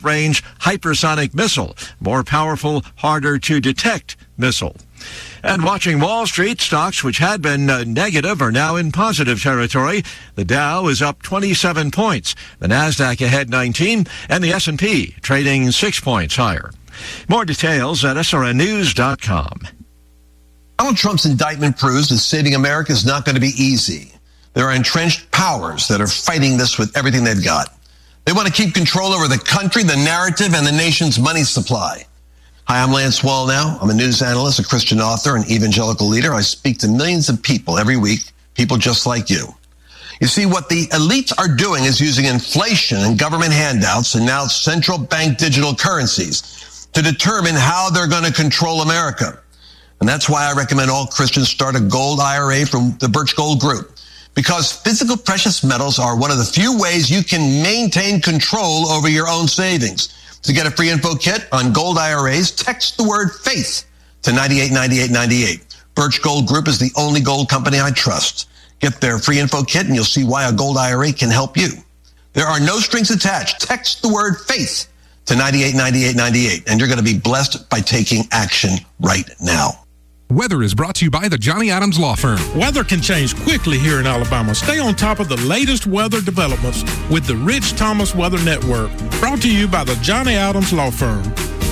range hypersonic missile, more powerful, harder to detect missile. And watching Wall Street, stocks which had been negative are now in positive territory. The Dow is up 27 points, the Nasdaq ahead 19, and the S&P trading 6 points higher. More details at srnnews.com. Donald Trump's indictment proves that saving America is not going to be easy. There are entrenched powers that are fighting this with everything they've got. They want to keep control over the country, the narrative, and the nation's money supply. Hi, I'm Lance Wallnau. I'm a news analyst, a Christian author, and evangelical leader. I speak to millions of people every week, people just like you. You see, what the elites are doing is using inflation and government handouts and now central bank digital currencies to determine how they're going to control America. And that's why I recommend all Christians start a gold IRA from the Birch Gold Group. Because physical precious metals are one of the few ways you can maintain control over your own savings. To get a free info kit on gold IRAs, text the word FAITH to 989898. Birch Gold Group is the only gold company I trust. Get their free info kit and you'll see why a gold IRA can help you. There are no strings attached. Text the word FAITH to 989898 and you're going to be blessed by taking action right now. Weather is brought to you by the Johnny Adams Law Firm. Weather can change quickly here in Alabama. Stay on top of the latest weather developments with the Rich Thomas Weather Network. Brought to you by the Johnny Adams Law Firm.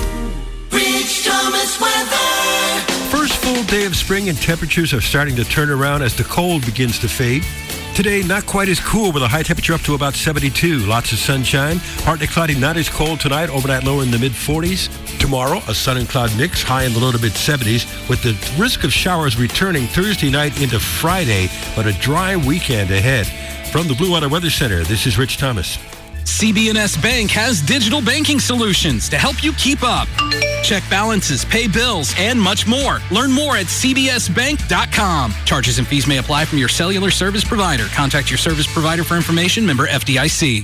Rich Thomas Weather. First full day of spring and temperatures are starting to turn around as the cold begins to fade. Today, not quite as cool with a high temperature up to about 72. Lots of sunshine. Partly cloudy, not as cold tonight. Overnight low in the mid-40s. Tomorrow, a sun and cloud mix, high in the low to mid-70s, with the risk of showers returning Thursday night into Friday, but a dry weekend ahead. From the Blue Water Weather Center, this is Rich Thomas. CB&S Bank has digital banking solutions to help you keep up. Check balances, pay bills, and much more. Learn more at cbsbank.com. Charges and fees may apply from your cellular service provider. Contact your service provider for information. Member FDIC.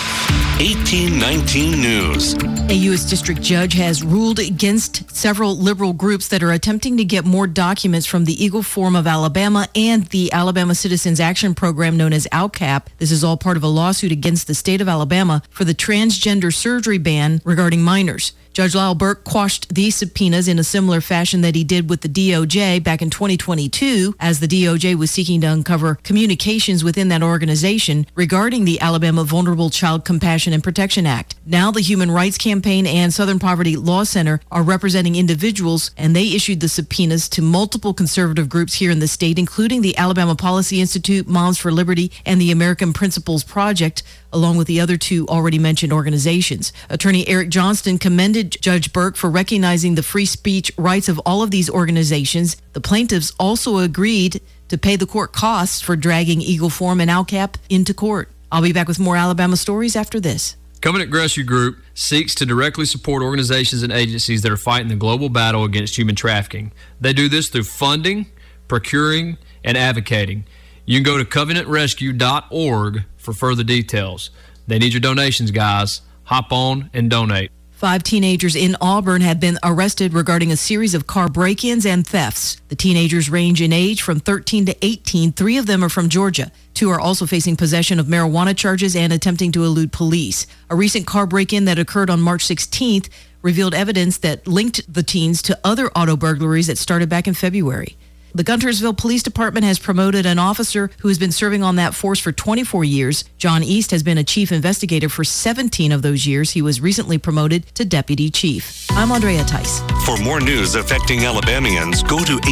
1819 News. A U.S. District Judge has ruled against several liberal groups that are attempting to get more documents from the Eagle Forum of Alabama and the Alabama Citizens Action Program known as ALCAP. This is all part of a lawsuit against the state of Alabama for the transgender surgery ban regarding minors. Judge Lyle Burke quashed these subpoenas in a similar fashion that he did with the DOJ back in 2022, as the DOJ was seeking to uncover communications within that organization regarding the Alabama Vulnerable Child Compassion and Protection Act. Now the Human Rights Campaign and Southern Poverty Law Center are representing individuals, and they issued the subpoenas to multiple conservative groups here in the state, including the Alabama Policy Institute, Moms for Liberty, and the American Principles Project, along with the other two already mentioned organizations. Attorney Eric Johnston commended Judge Burke for recognizing the free speech rights of all of these organizations. The plaintiffs also agreed to pay the court costs for dragging Eagle Forum and ALCAP into court. I'll be back with more Alabama stories after this. Covenant Rescue Group seeks to directly support organizations and agencies that are fighting the global battle against human trafficking. They do this through funding, procuring, and advocating. You can go to covenantrescue.org for further details. They need your donations, guys. Hop on and donate. 5 teenagers in Auburn have been arrested regarding a series of car break-ins and thefts. The teenagers range in age from 13 to 18. 3 of them are from Georgia. 2 are also facing possession of marijuana charges and attempting to elude police. A recent car break-in that occurred on March 16th revealed evidence that linked the teens to other auto burglaries that started back in February. The Guntersville Police Department has promoted an officer who has been serving on that force for 24 years. John East has been a chief investigator for 17 of those years. He was recently promoted to deputy chief. I'm Andrea Tice. For more news affecting Alabamians, go to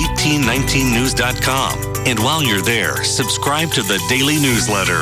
1819news.com. And while you're there, subscribe to the daily newsletter.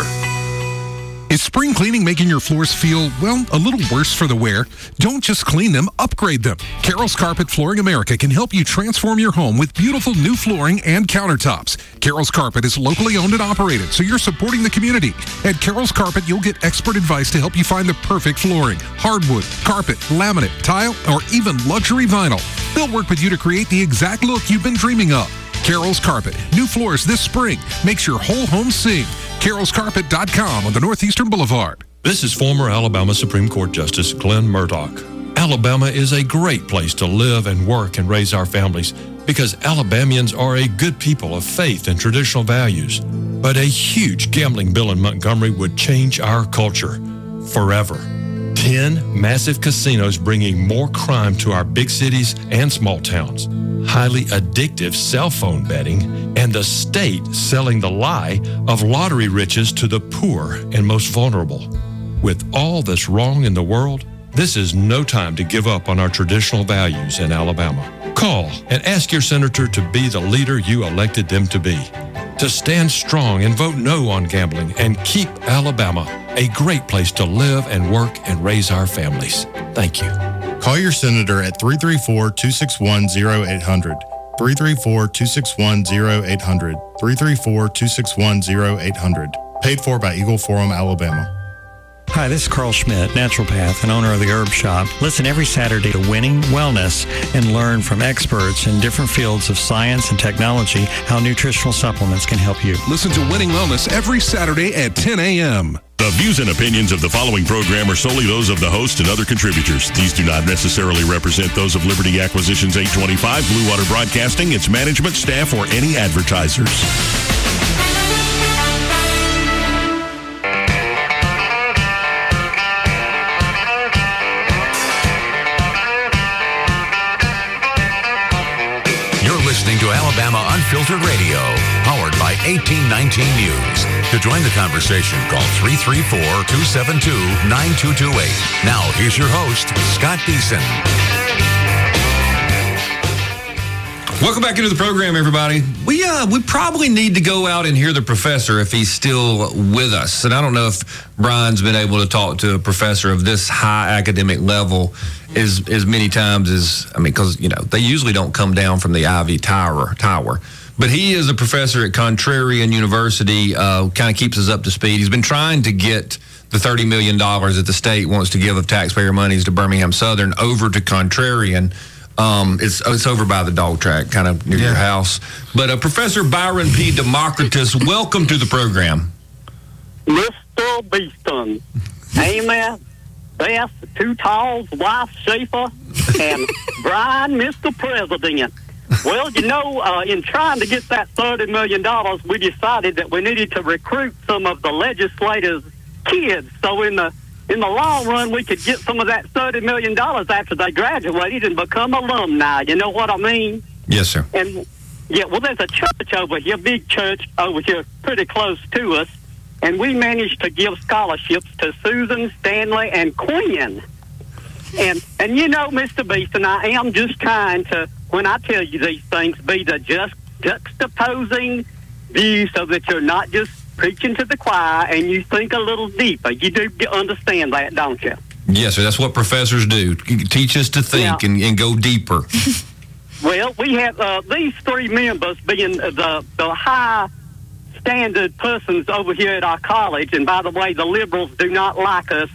Is spring cleaning making your floors feel, well, a little worse for the wear? Don't just clean them, upgrade them. Carroll's Carpet Flooring America can help you transform your home with beautiful new flooring and countertops. Carroll's Carpet is locally owned and operated, so you're supporting the community. At Carroll's Carpet, you'll get expert advice to help you find the perfect flooring. Hardwood, carpet, laminate, tile, or even luxury vinyl. They'll work with you to create the exact look you've been dreaming of. Carroll's Carpet. New floors this spring. Makes your whole home sing. carrollscarpet.com on the Northeastern Boulevard. This is former Alabama Supreme Court Justice Glenn Murdoch. Alabama is a great place to live and work and raise our families because Alabamians are a good people of faith and traditional values. But a huge gambling bill in Montgomery would change our culture forever. 10 massive casinos bringing more crime to our big cities and small towns, highly addictive cell phone betting, and the state selling the lie of lottery riches to the poor and most vulnerable. With all that's wrong in the world, this is no time to give up on our traditional values in Alabama. Call and ask your senator to be the leader you elected them to be. To stand strong and vote no on gambling and keep Alabama a great place to live and work and raise our families. Thank you. Call your senator at 334-261-0800. 334-261-0800. 334-261-0800. Paid for by Eagle Forum, Alabama. Hi, this is Carl Schmidt, naturopath and owner of the Herb Shop. Listen every Saturday to Winning Wellness and learn from experts in different fields of science and technology how nutritional supplements can help you. Listen to Winning Wellness every Saturday at 10 a.m. The views and opinions of the following program are solely those of the host and other contributors. These do not necessarily represent those of Liberty Acquisitions 825, Blue Water Broadcasting, its management, staff, or any advertisers. Listening to Alabama Unfiltered Radio, powered by 1819 News. To join the conversation, call 334-272-9228. Now, here's your host, Scott Deason. Welcome back into the program, everybody. We probably need to go out and hear the professor if he's still with us. And I don't know if Brian's been able to talk to a professor of this high academic level as many times as, because, they usually don't come down from the Ivy Tower. But he is a professor at Contrarian University, kind of keeps us up to speed. He's been trying to get the $30 million that the state wants to give of taxpayer monies to Birmingham Southern over to Contrarian. It's over by the dog track, kind of near your house. But Professor Byron P. Democritus, welcome to the program. Mr. Beeston, amen. Beth, Too Tall's wife, Schaefer, and Brian, Mr. President. Well, in trying to get that $30 million, we decided that we needed to recruit some of the legislators' kids. So in the long run, we could get some of that $30 million after they graduated and become alumni. You know what I mean? Yes, sir. And, there's a church over here, big church over here, pretty close to us, and we managed to give scholarships to Susan, Stanley, and Quinn. And Mr. Beeston, I am just trying to, when I tell you these things, be the juxtaposing view so that you're not just preaching to the choir and you think a little deeper. You do understand that, don't you? Yes, sir. That's what professors do. Teach us to think and go deeper. Well, we have these three members being the high standard persons over here at our college. And by the way, the liberals do not like us,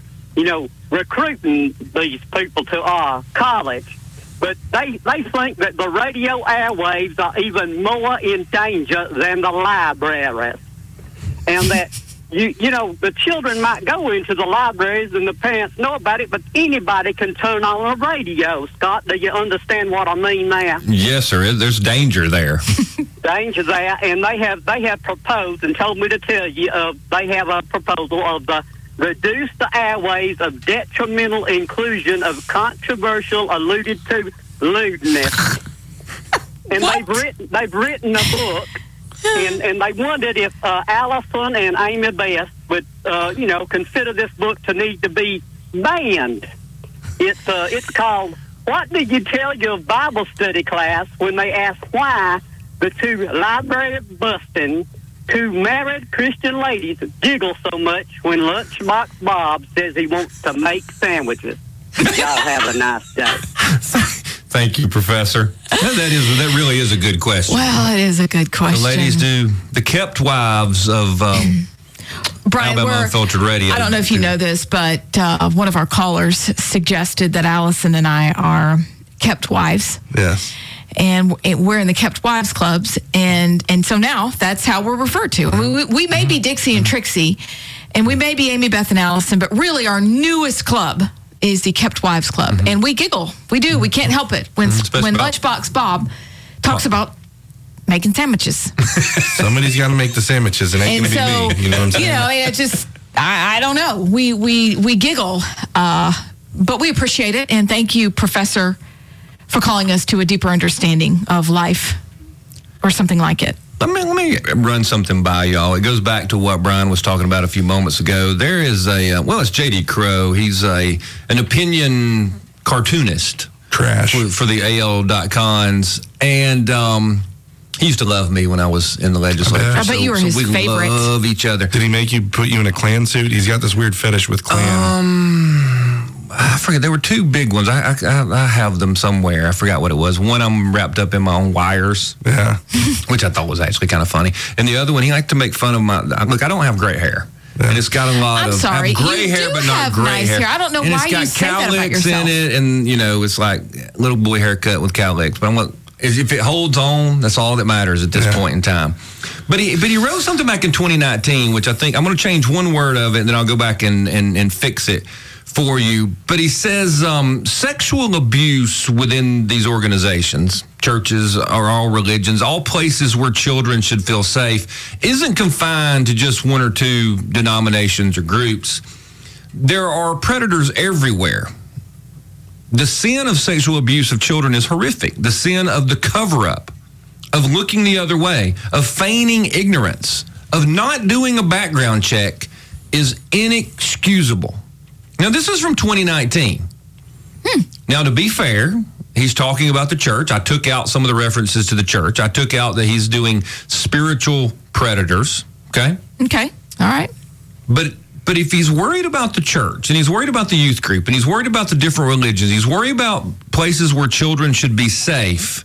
recruiting these people to our college. But they think that the radio airwaves are even more in danger than the libraries. And that, the children might go into the libraries and the parents know about it, but anybody can turn on a radio. Scott, do you understand what I mean there? Yes, sir. There's danger there. Danger there. And they have proposed and told me to tell you, they have a proposal of the reduce the airways of detrimental inclusion of controversial alluded to lewdness. And they've written a book. And they wondered if Allison and Amy Beth would, consider this book to need to be banned. It's called "What Did You Tell Your Bible Study Class When They Asked Why the Two Library-Busting, Two Married Christian Ladies Giggle So Much When Lunchbox Bob Says He Wants to Make Sandwiches." Y'all have a nice day. Thank you, Professor. That really is a good question. Well, it is a good question. The ladies do the kept wives of Brian, Alabama Unfiltered Radio. I don't know if you know this, but one of our callers suggested that Allison and I are kept wives. Yes. And we're in the kept wives clubs, and so now that's how we're referred to. We may be Dixie and Trixie, and we may be Amy, Beth, and Allison, but really our newest club is the Kept Wives Club. And we giggle. We do. We can't help it. When Lunchbox Bob talks about making sandwiches. Somebody's got to make the sandwiches, and ain't going to be me. You know what I'm saying? It just, I don't know. We giggle, but we appreciate it. And thank you, Professor, for calling us to a deeper understanding of life or something like it. Let me run something by y'all. It goes back to what Brian was talking about a few moments ago. There is it's J.D. Crowe. He's an opinion cartoonist. Trash. For the AL.cons. And he used to love me when I was in the legislature. I bet you were his favorite. We love each other. Did he put you in a Klan suit? He's got this weird fetish with Klan. I forget. There were two big ones. I have them somewhere. I forgot what it was. One, I'm wrapped up in my own wires. Yeah. Which I thought was actually kind of funny. And the other one, he liked to make fun of my... Look, I don't have gray hair. Yeah. And it's got a lot of I have gray hair, but not gray nice hair. I don't know why you say that about yourself. It's got cowlicks in it, and, it's like little boy haircut with cowlicks. But I'm like, if it holds on, that's all that matters at this point in time. But he wrote something back in 2019, which I think I'm going to change one word of it, and then I'll go back and fix it for you. But he says sexual abuse within these organizations, churches or all religions, all places where children should feel safe, isn't confined to just one or two denominations or groups. There are predators everywhere. The sin of sexual abuse of children is horrific. The sin of the cover-up, of looking the other way, of feigning ignorance, of not doing a background check is inexcusable. Now, this is from 2019. Now, to be fair, he's talking about the church. I took out some of the references to the church. I took out that he's doing spiritual predators, okay? Okay, all right. But if he's worried about the church, and he's worried about the youth group, and he's worried about the different religions, he's worried about places where children should be safe,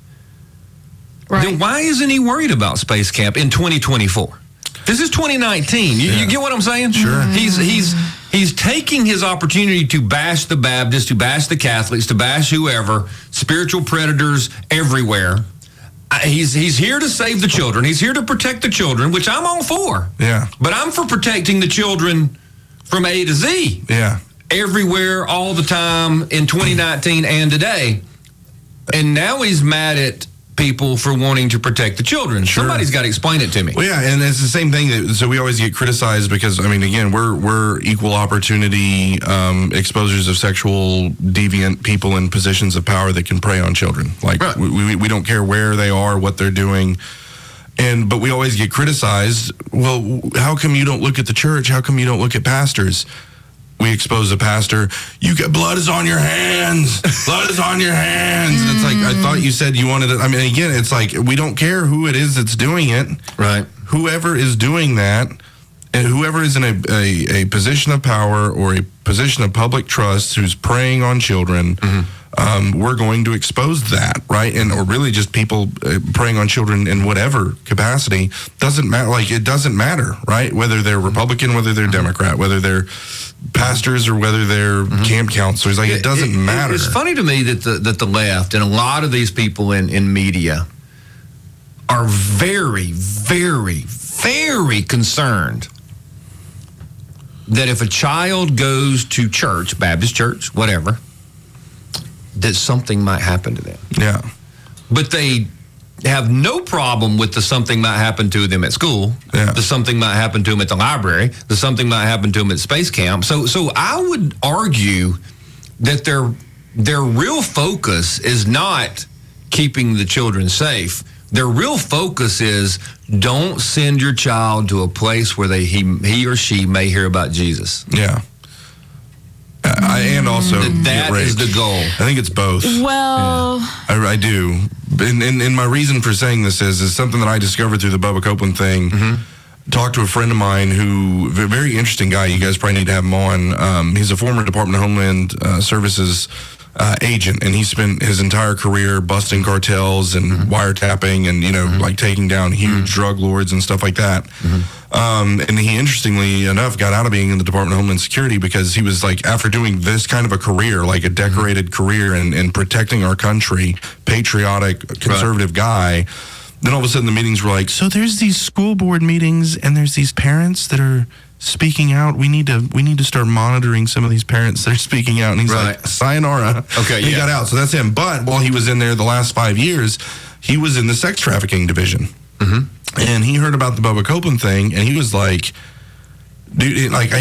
then why isn't he worried about Space Camp in 2024? This is 2019. You get what I'm saying? Sure. He's taking his opportunity to bash the Baptists, to bash the Catholics, to bash whoever, spiritual predators everywhere. He's here to save the children. He's here to protect the children, which I'm all for. Yeah. But I'm for protecting the children from A to Z. Yeah. Everywhere, all the time, in 2019 and today. And now he's mad at people for wanting to protect the children. Sure. Somebody's got to explain it to me. Well, yeah, and it's the same thing. So we always get criticized because, again, we're equal opportunity exposures of sexual deviant people in positions of power that can prey on children. Like, we don't care where they are, what they're doing. But we always get criticized. Well, how come you don't look at the church? How come you don't look at pastors? We expose a pastor. Blood is on your hands. Blood is on your hands. And it's like, I thought you said you wanted it. Again, it's like, we don't care who it is that's doing it. Right. Whoever is doing that, and whoever is in a position of power or a position of public trust who's preying on children, we're going to expose that, right? Or really just people preying on children in whatever capacity. Doesn't matter. Like, it doesn't matter, right? Whether they're Republican, whether they're Democrat, whether they're pastors or whether they're camp counselors. Like, it doesn't matter. It's funny to me that the left and a lot of these people in media are very, very, very concerned that if a child goes to church, Baptist church, whatever, that something might happen to them. Yeah. But they have no problem with the something might happen to them at school, the something might happen to them at the library, the something might happen to them at space camp. So I would argue that their real focus is not keeping the children safe. Their real focus is don't send your child to a place where he or she may hear about Jesus. Yeah. And also that is the goal. I think it's both. Well, I do. And my reason for saying this is something that I discovered through the Bubba Copeland thing. Talked to a friend of mine who, a very interesting guy. You guys probably need to have him on. He's a former Department of Homeland Services agent, and he spent his entire career busting cartels and wiretapping and, like taking down huge drug lords and stuff like that. And he, interestingly enough, got out of being in the Department of Homeland Security because he was like, after doing this kind of a career, like a decorated career in protecting our country, patriotic, conservative guy, then all of a sudden the meetings were like, so there's these school board meetings and there's these parents that are speaking out. We need to start monitoring some of these parents that are speaking out. And he's like, sayonara. Okay, he got out. So that's him. But while he was in there the last 5 years, he was in the sex trafficking division. And he heard about the Bubba Copeland thing, and he was like, Dude, like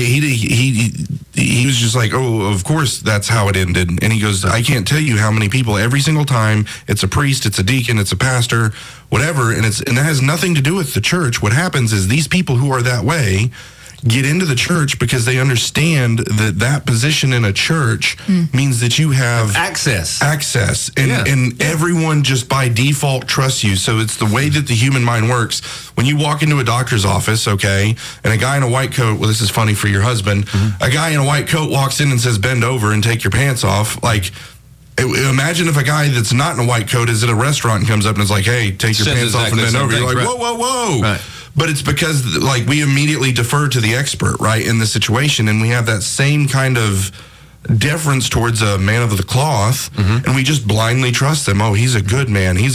he was just like, oh, of course that's how it ended. And he goes, I can't tell you how many people every single time it's a priest, it's a deacon, it's a pastor, whatever, and that has nothing to do with the church. What happens is these people who are that way get into the church because they understand that position in a church means that you have access, and everyone just by default trusts you. So it's the way that the human mind works. When you walk into a doctor's office, okay, and a guy in a white coat, well, this is funny for your husband, a guy in a white coat walks in and says, bend over and take your pants off, like, imagine if a guy that's not in a white coat is at a restaurant and comes up and is like, hey, take your pants off and bend over. You're like, whoa. Right. But it's because, like, we immediately defer to the expert, right, in the situation, and we have that same kind of deference towards a man of the cloth, and we just blindly trust them. Oh, he's a good man. He's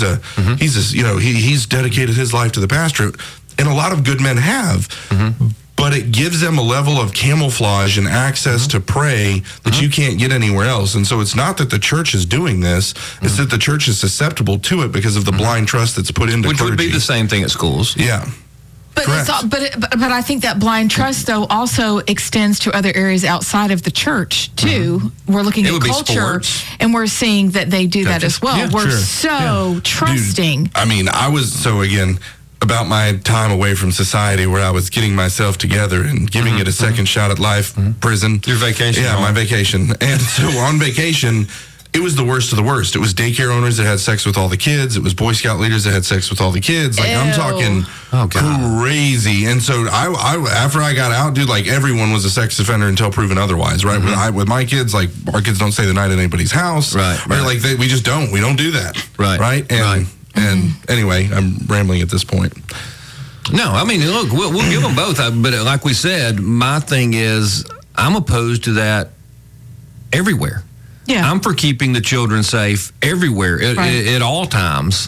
dedicated his life to the pastorate, and a lot of good men have. But it gives them a level of camouflage and access to pray that you can't get anywhere else. And so it's not that the church is doing this, it's that the church is susceptible to it because of the blind trust that's put into Which clergy. would be the same thing at schools. Yeah. But I think that blind trust, though, also extends to other areas outside of the church, too. We're looking at culture, and we're seeing that they do that as well. We're so trusting. Dude, I mean, about my time away from society where I was getting myself together and giving it a second shot at life, prison. Your vacation? Yeah, my vacation. And so on vacation, it was the worst of the worst. It was daycare owners that had sex with all the kids. It was Boy Scout leaders that had sex with all the kids. Like, I'm talking crazy. And so I after I got out, dude, like, everyone was a sex offender until proven otherwise, right? With my kids, like, our kids don't stay the night at anybody's house. Right. Like, we just don't. We don't do that. Right? And anyway, I'm rambling at this point. No, I mean, look, we'll give them both. But like we said, my thing is I'm opposed to that everywhere. Yeah. I'm for keeping the children safe everywhere at all times.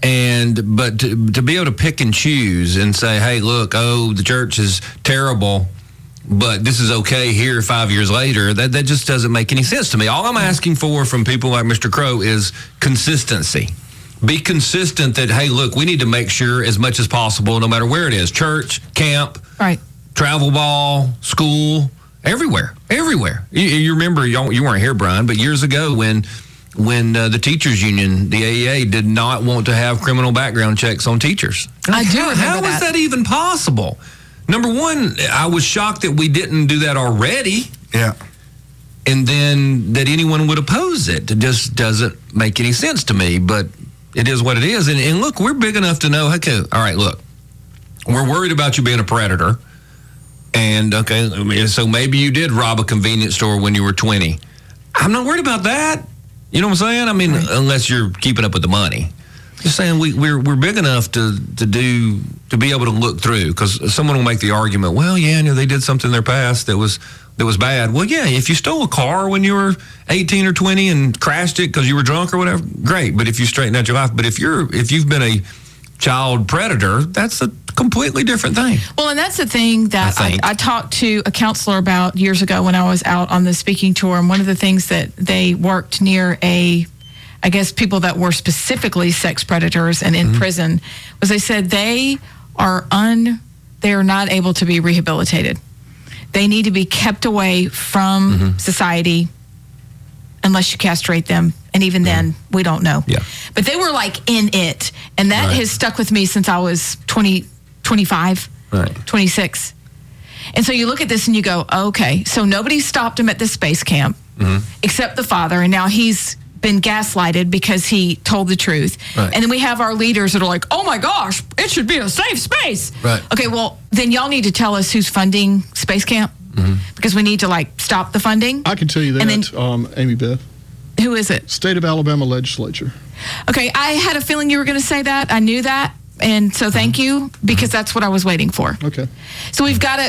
But to be able to pick and choose and say, hey, look, the church is terrible, but this is okay here 5 years later, that just doesn't make any sense to me. All I'm asking for from people like Mr. Crow is consistency. Be consistent that, hey, look, we need to make sure as much as possible, no matter where it is, church, camp, travel ball, school, everywhere. You remember, you weren't here, Brian, but years ago when the teachers union, the AEA, did not want to have criminal background checks on teachers. I do remember How is that even possible? Number one, I was shocked that we didn't do that already. Yeah. And then that anyone would oppose it. It just doesn't make any sense to me, but it is what it is. And look, we're big enough to know, okay, all right, look, we're worried about you being a predator. And, okay, so maybe you did rob a convenience store when you were 20. I'm not worried about that. You know what I'm saying? I mean, unless you're keeping up with the money. Just saying we're big enough to be able to look through, because someone will make the argument, well, yeah, they did something in their past that was bad. Well, yeah, if you stole a car when you were 18 or 20 and crashed it because you were drunk or whatever, great. But if you straighten out your life, but if you've been a child predator, that's a completely different thing. Well, and that's the thing that I talked to a counselor about years ago when I was out on the speaking tour, and one of the things that they worked near people that were specifically sex predators and in prison, was they said they are not able to be rehabilitated. They need to be kept away from society unless you castrate them. And even then, we don't know. Yeah. But they were like in it. And that has stuck with me since I was 25, 26. And so you look at this and you go, okay, so nobody stopped him at the space camp except the father. And now he's been gaslighted because he told the truth. Right. And then we have our leaders that are like, oh my gosh, it should be a safe space. Right. Okay, well, then y'all need to tell us who's funding Space Camp, because we need to stop the funding. I can tell you that, and then, Amy Beth. Who is it? State of Alabama legislature. Okay, I had a feeling you were going to say that. I knew that. And so thank you, because that's what I was waiting for. Okay. So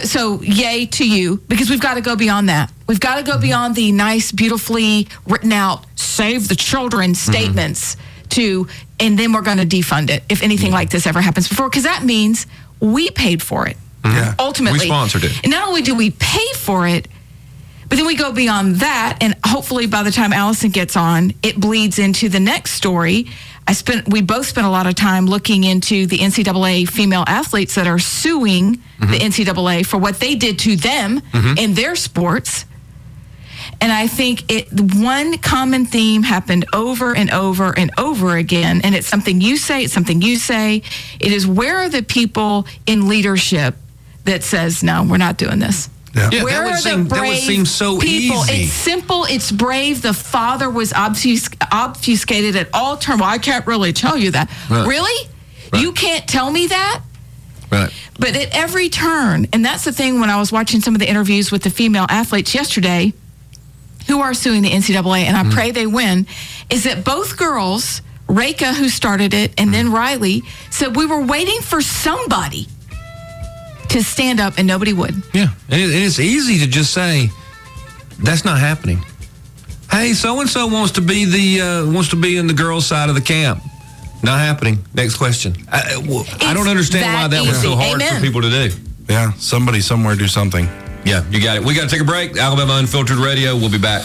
yay to you, because we've got to go beyond that. We've got to go beyond the nice, beautifully written out, save the children statements and then we're going to defund it if anything like this ever happens before, because that means we paid for it. Yeah. Ultimately. We sponsored it. And not only do we pay for it, but then we go beyond that, and hopefully by the time Allison gets on, it bleeds into the next story we both spent a lot of time looking into the NCAA female athletes that are suing the NCAA for what they did to them in their sports. And I think one common theme happened over and over and over again. And it's something you say, it's something you say. It is, where are the people in leadership that says, no, we're not doing this? Yeah, Where are the brave that would seem so people? easy. It's simple. It's brave. The father was obfuscated at all terms. Well, I can't really tell you that. Right. Really? Right. You can't tell me that? Right. But at every turn, and that's the thing when I was watching some of the interviews with the female athletes yesterday who are suing the NCAA, and I pray they win, is that both girls, Reka, who started it, and then Riley, said we were waiting for somebody to stand up, and nobody would. Yeah, and it's easy to just say, that's not happening. Hey, so-and-so wants to be in the girls' side of the camp. Not happening. Next question. I don't understand why that was so hard for people to do. Yeah, somebody somewhere do something. Yeah, you got it. We got to take a break. Alabama Unfiltered Radio. We'll be back.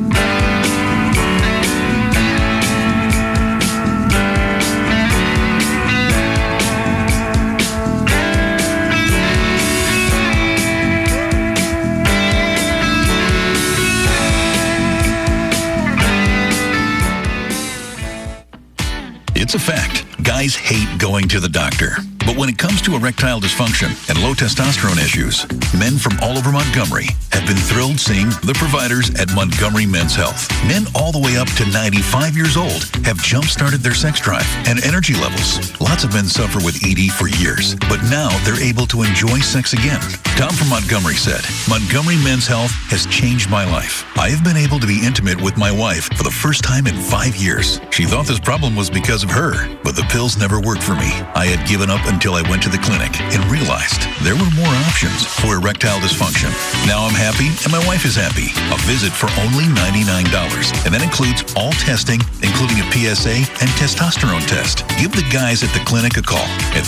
It's a fact. Guys hate going to the doctor. But when it comes to erectile dysfunction and low testosterone issues, men from all over Montgomery have been thrilled seeing the providers at Montgomery Men's Health. Men all the way up to 95 years old have jump-started their sex drive and energy levels. Lots of men suffer with ED for years, but now they're able to enjoy sex again. Tom from Montgomery said, Montgomery Men's Health has changed my life. I have been able to be intimate with my wife for the first time in 5 years. She thought this problem was because of her, but the pills never worked for me. I had given up until I went to the clinic and realized there were more options for erectile dysfunction. Now I'm happy and my wife is happy. A visit for only $99. And that includes all testing, including a PSA and testosterone test. Give the guys at the clinic a call at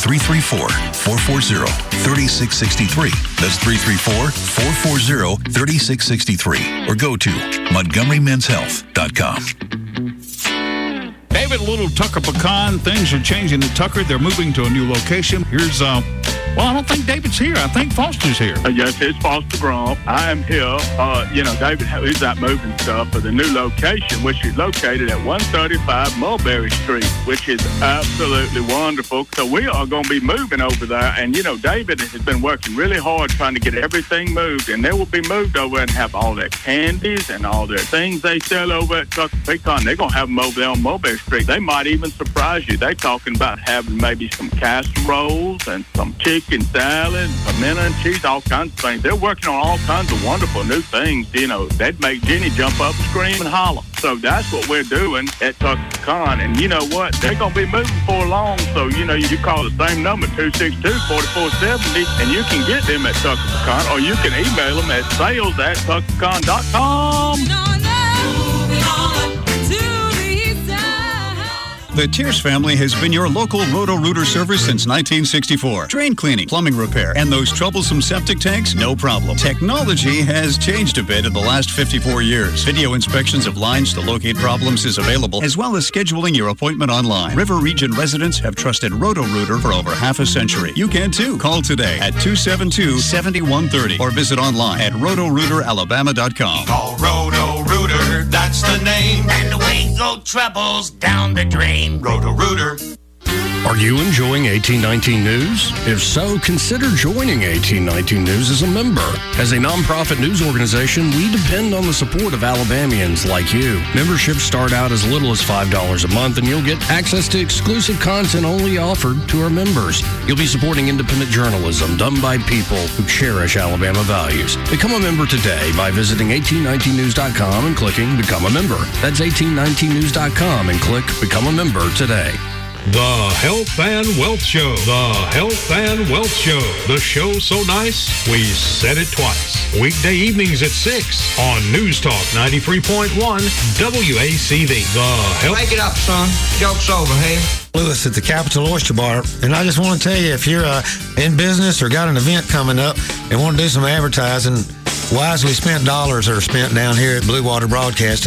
334-440-3663. That's 334-440-3663. Or go to MontgomeryMen'sHealth.com. David, Little Tucker Pecan, things are changing at Tucker. They're moving to a new location. Here's, I don't think David's here. I think Foster's here. Yes, it's Foster Grom. I am here. David is out moving stuff for the new location, which is located at 135 Mulberry Street, which is absolutely wonderful. So we are going to be moving over there. And, David has been working really hard trying to get everything moved. And they will be moved over and have all their candies and all their things they sell over at Tucker Pecan. They're going to have them over there on Mulberry Street. They might even surprise you. They're talking about having maybe some casseroles and some chicken salad, pimento and cheese, all kinds of things. They're working on all kinds of wonderful new things. They'd make Jenny jump up, scream, and holler. So that's what we're doing at Tucker Pecan. And you know what? They're going to be moving for long. So, you call the same number, 262-4470, and you can get them at Tucker Pecan, or you can email them at sales@tuckerpecan.com. The Tierce family has been your local Roto-Rooter service since 1964. Drain cleaning, plumbing repair, and those troublesome septic tanks, no problem. Technology has changed a bit in the last 54 years. Video inspections of lines to locate problems is available, as well as scheduling your appointment online. River Region residents have trusted Roto-Rooter for over half a century. You can too. Call today at 272-7130 or visit online at rotorooteralabama.com. Call Roto-Rooter, that's the name. And away go troubles down the drain. Roto-Rooter. Are you enjoying 1819 News? If so, consider joining 1819 News as a member. As a nonprofit news organization, we depend on the support of Alabamians like you. Memberships start out as little as $5 a month, and you'll get access to exclusive content only offered to our members. You'll be supporting independent journalism done by people who cherish Alabama values. Become a member today by visiting 1819news.com and clicking Become a Member. That's 1819news.com and click Become a Member today. The Health and Wealth Show. The Health and Wealth Show. The show so nice, we said it twice. Weekday evenings at 6 on News Talk 93.1 WACV. The Health. Make it up, son. Joke's over, hey? Lewis at the Capital Oyster Bar, and I just want to tell you, if you're in business or got an event coming up and want to do some advertising, wisely spent dollars are spent down here at Blue Water Broadcasting.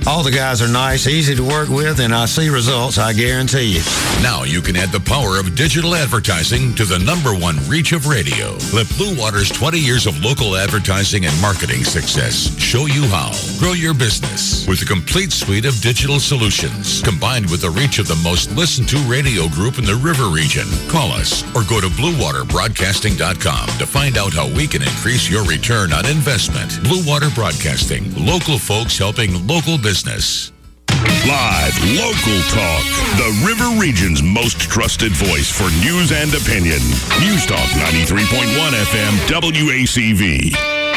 All the guys are nice, easy to work with, and I see results, I guarantee you. Now you can add the power of digital advertising to the #1 reach of radio. Let Blue Water's 20 years of local advertising and marketing success show you how. Grow your business with a complete suite of digital solutions, combined with the reach of the most listened to radio group in the River region. Call us or go to BlueWaterBroadcasting.com to find out how we can increase your return on investment. Blue Water Broadcasting, local folks helping local business. Live, local talk. The River Region's most trusted voice for news and opinion. News Talk 93.1 FM WACV.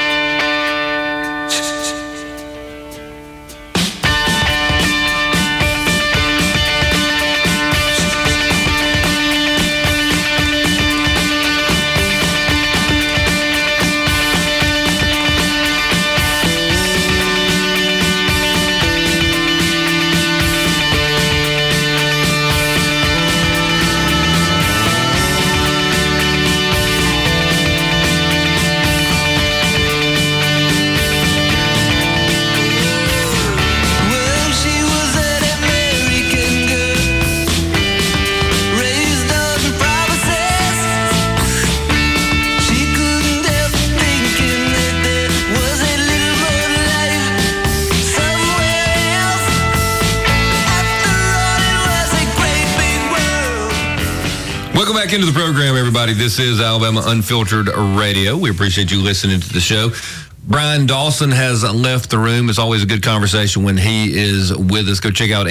Into the program, everybody. This is Alabama Unfiltered Radio. We appreciate you listening to the show. Brian Dawson has left the room. It's always a good conversation when he is with us. Go check out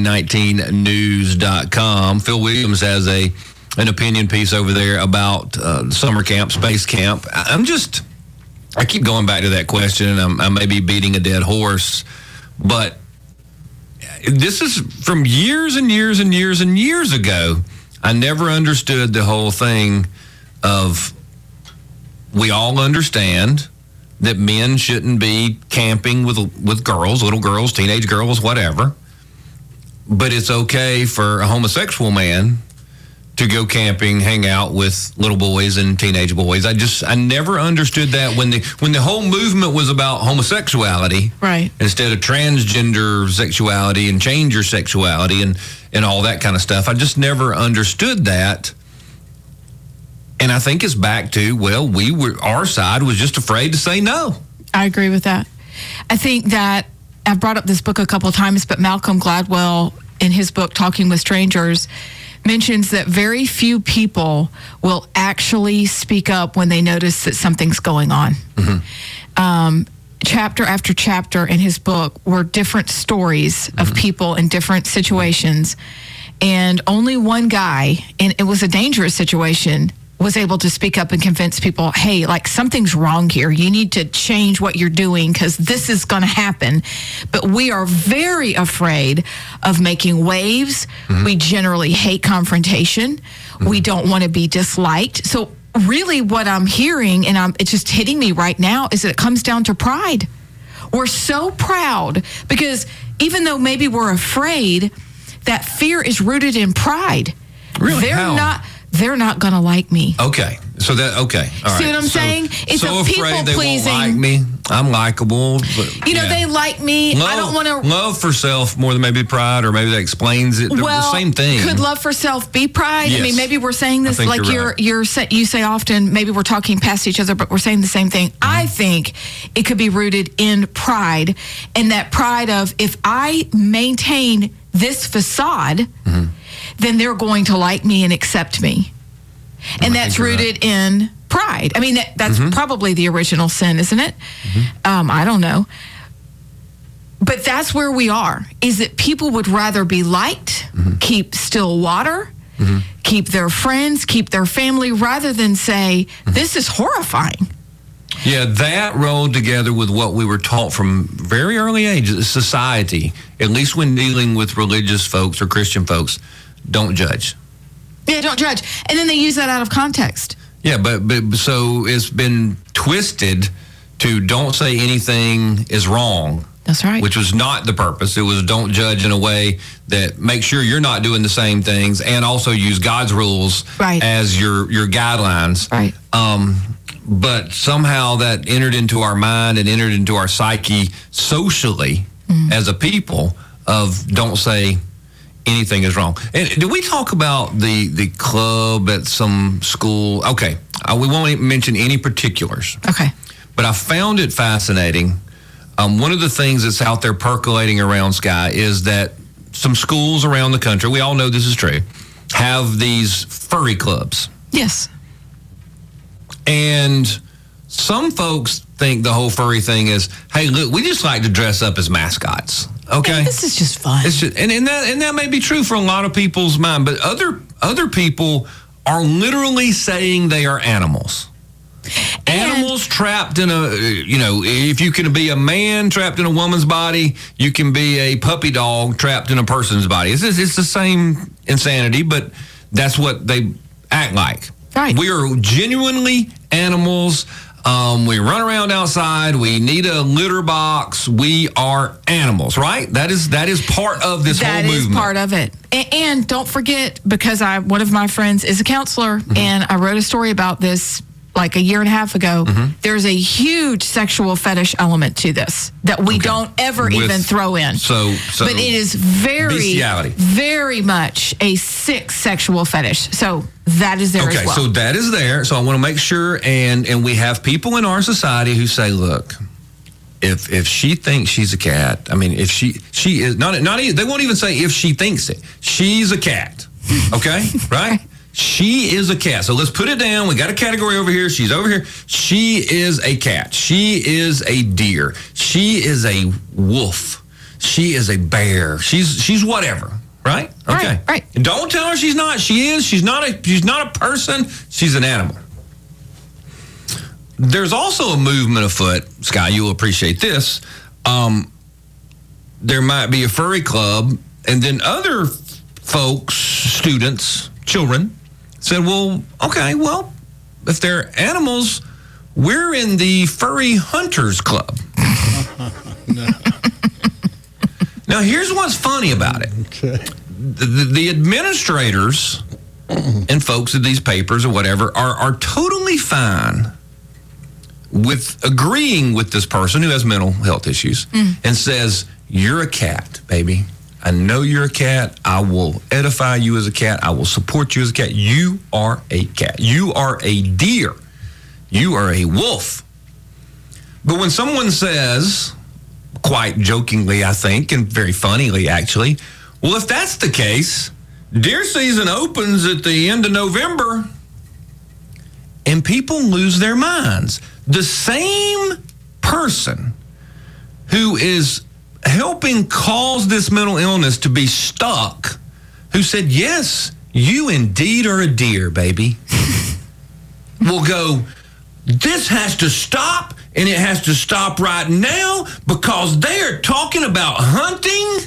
1819news.com. Phil Williams has an opinion piece over there about summer camp, space camp. I keep going back to that question, and I may be beating a dead horse, but this is from years and years and years and years ago. I never understood the whole thing of, we all understand that men shouldn't be camping with girls, little girls, teenage girls, whatever. But it's okay for a homosexual man to go camping, hang out with little boys and teenage boys. I never understood that when the whole movement was about homosexuality, right? Instead of transgender sexuality and change your sexuality and all that kind of stuff. I just never understood that. And I think it's back to, our side was just afraid to say no. I agree with that. I think that I've brought up this book a couple of times, but Malcolm Gladwell, in his book, Talking with Strangers, mentions that very few people will actually speak up when they notice that something's going on. Mm-hmm. Chapter after chapter in his book were different stories of people in different situations. And only one guy, and it was a dangerous situation, was able to speak up and convince people, hey, like, something's wrong here. You need to change what you're doing because this is going to happen. But we are very afraid of making waves. Mm-hmm. We generally hate confrontation. Mm-hmm. We don't want to be disliked. So really what I'm hearing, and it's just hitting me right now, is that it comes down to pride. We're so proud because even though maybe we're afraid, that fear is rooted in pride. Really? They're not going to like me. Okay. So that, okay. All right. See what I'm saying? It's so a people afraid they pleasing. Won't like me. I'm likable. But, they like me. I don't want to. Love for self more than maybe pride, or maybe that explains it. Well, the same thing. Could love for self be pride? Yes. I mean, maybe we're saying this like you say often, maybe we're talking past each other, but we're saying the same thing. Mm-hmm. I think it could be rooted in pride, and that pride of, if I maintain this facade, mm-hmm. then they're going to like me and accept me. And that's rooted in pride. I mean, that's mm-hmm. probably the original sin, isn't it? Mm-hmm. I don't know. But that's where we are, is that people would rather be liked, mm-hmm. keep still water, mm-hmm. keep their friends, keep their family, rather than say, mm-hmm. this is horrifying. Yeah, that rolled together with what we were taught from very early age, society, at least when dealing with religious folks or Christian folks, don't judge. Yeah, don't judge. And then they use that out of context. Yeah, but so it's been twisted to don't say anything is wrong. That's right. Which was not the purpose. It was don't judge in a way that make sure you're not doing the same things, and also use God's rules as your guidelines. Right. But somehow that entered into our mind and entered into our psyche socially, as a people of don't say anything is wrong. And did we talk about the club at some school? Okay, we won't mention any particulars. Okay. But I found it fascinating. One of the things that's out there percolating around, Sky, is that some schools around the country, we all know this is true, have these furry clubs. Yes. And some folks think the whole furry thing is, hey, look, we just like to dress up as mascots. Okay, yeah, this is just fun. It's just, and that may be true for a lot of people's mind, but other people are literally saying they are animals. Animals trapped in a, if you can be a man trapped in a woman's body, you can be a puppy dog trapped in a person's body. It's the same insanity, but that's what they act like. Right. We are genuinely animals. We run around outside. We need a litter box. We are animals, right? That is part of this whole movement. That is part of it. And don't forget, because one of my friends is a counselor, and I wrote a story about this like a year and a half ago. There's a huge sexual fetish element to this that we don't ever even throw in. So but it is very, bestiality. Very much a sick sexual fetish. So that is there as well. Okay, so that is there. So I want to make sure, and we have people in our society who say, look, if she thinks she's a cat, I mean, if she is not even, they won't even say if she thinks it. She's a cat. Okay, right? She is a cat. So let's put it down. We got a category over here. She's over here. She is a cat. She is a deer. She is a wolf. She is a bear. She's whatever. Right? Okay. Right. Don't tell her she's not. She is. She's not a person. She's an animal. There's also a movement afoot, Sky, you'll appreciate this. There might be a furry club, and then other folks, students, children, said, well, if they're animals, we're in the Furry Hunters Club. Now, here's what's funny about it. Okay. The administrators and folks at these papers or whatever are totally fine with agreeing with this person who has mental health issues and says, you're a cat, baby. I know you're a cat. I will edify you as a cat. I will support you as a cat. You are a cat. You are a deer. You are a wolf. But when someone says, quite jokingly, I think, and very funnily, actually, well, if that's the case, deer season opens at the end of November, and people lose their minds. The same person who is helping cause this mental illness to be stuck, who said, yes, you indeed are a deer, baby, will go, this has to stop, and it has to stop right now because they are talking about hunting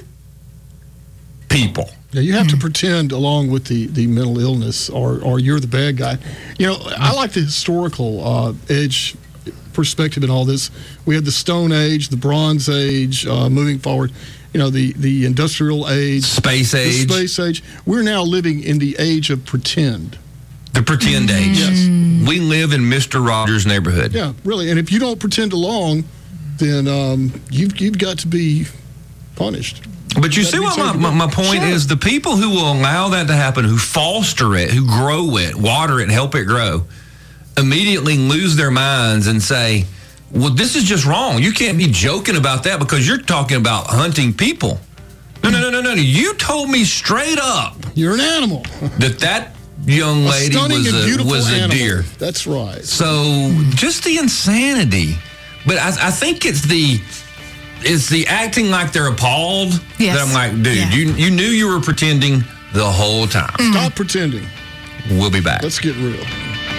people. Yeah, you have to pretend along with the mental illness or you're the bad guy. I like the historical edge perspective in all this. We had the Stone Age, the Bronze Age, moving forward, the Industrial Age. Space Age. The Space Age. We're now living in the age of pretend. The pretend age. Yes. We live in Mr. Rogers' neighborhood. Yeah, really. And if you don't pretend along, then you've got to be punished. But you see what my point is? The people who will allow that to happen, who foster it, who grow it, water it, help it grow, immediately lose their minds and say, well, this is just wrong. You can't be joking about that because you're talking about hunting people. No. You told me straight up. You're an animal. that young lady was a deer. That's right. So just the insanity. But I think it's the acting like they're appalled that I'm like, dude, you knew you were pretending the whole time. Stop pretending. We'll be back. Let's get real.